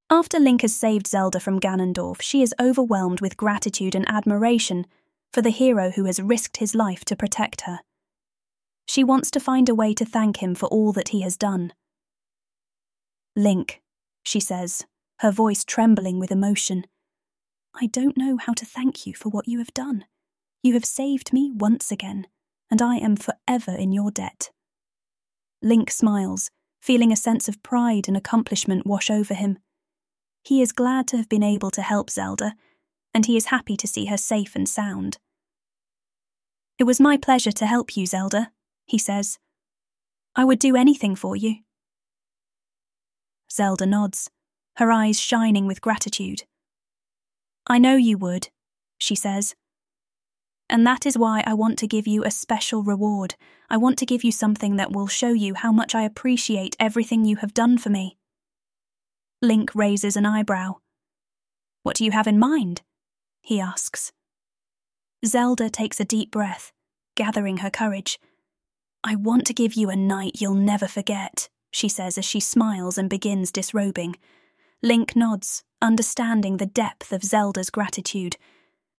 After Link has saved Zelda from Ganondorf, she is overwhelmed with gratitude and admiration for the hero who has risked his life to protect her. She wants to find a way to thank him for all that he has done. "Link," she says, her voice trembling with emotion, "I don't know how to thank you for what you have done. You have saved me once again, and I am forever in your debt." Link smiles, feeling a sense of pride and accomplishment wash over him. He is glad to have been able to help Zelda, and he is happy to see her safe and sound. "It was my pleasure to help you, Zelda," he says. "I would do anything for you." Zelda nods, her eyes shining with gratitude. "I know you would," she says. "And that is why I want to give you a special reward. I want to give you something that will show you how much I appreciate everything you have done for me." Link raises an eyebrow. "What do you have in mind?" he asks. Zelda takes a deep breath, gathering her courage. "I want to give you a night you'll never forget," she says as she smiles and begins disrobing. Link nods, understanding the depth of Zelda's gratitude,